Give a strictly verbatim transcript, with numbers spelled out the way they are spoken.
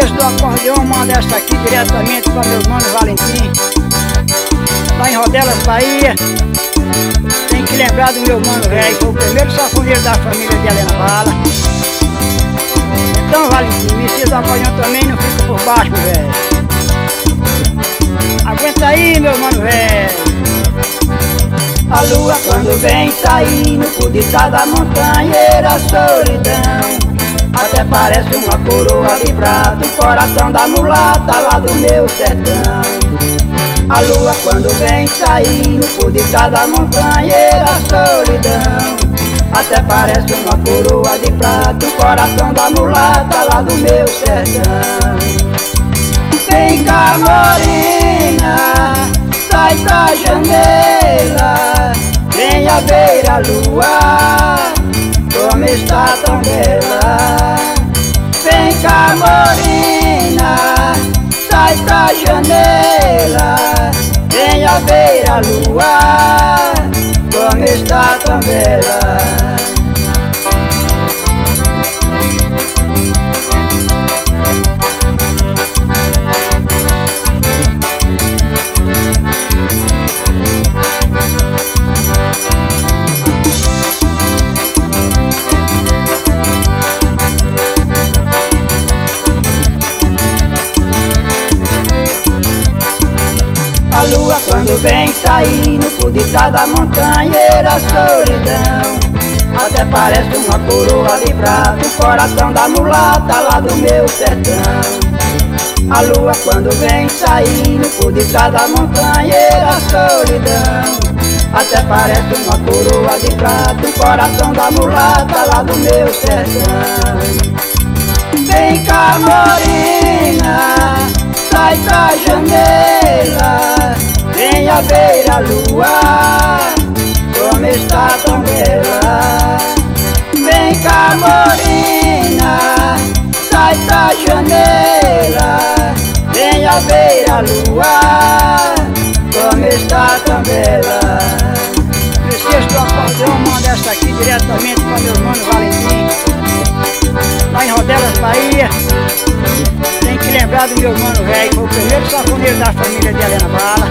Preciso do acordeão, manda essa aqui diretamente para meu irmão Valentim, lá em Rodelas, Bahia. Tem que lembrar do meu mano velho, foi o primeiro safoneiro da família de Helena Bala. Então, Valentim, me precisa do acordeão também, não fica por baixo, velho. Aguenta aí, meu mano velho. A lua quando vem saindo por detrás da montanheira solidão, até parece uma coroa de prata, o coração da mulata lá do meu sertão. A lua quando vem saindo por detrás da montanheira solidão, até parece uma coroa de prata, o coração da mulata lá do meu sertão. Vem cá, morena, sai pra janela, venha ver a lua, como está tão bela. Vem cá, morena, sai pra janela, venha ver a lua, como está tão bela. A lua quando vem saindo por detrás da montanheira solidão, até parece uma coroa de prata, o coração da mulata lá do meu sertão. A lua quando vem saindo por detrás da montanheira solidão, até parece uma coroa de prata, o coração da mulata lá do meu sertão. Vem cá, morena, sai pra janela, venha ver a lua, como está tão bela. Vem cá, morena, sai pra janela, venha ver a lua, como está tão bela. Preciso do acordeão, manda essa aqui diretamente para meu irmão Valentim, lá em Rodelas, Bahia. Tem que lembrar do meu mano velho, foi o primeiro safoneiro da família de Helena Bala.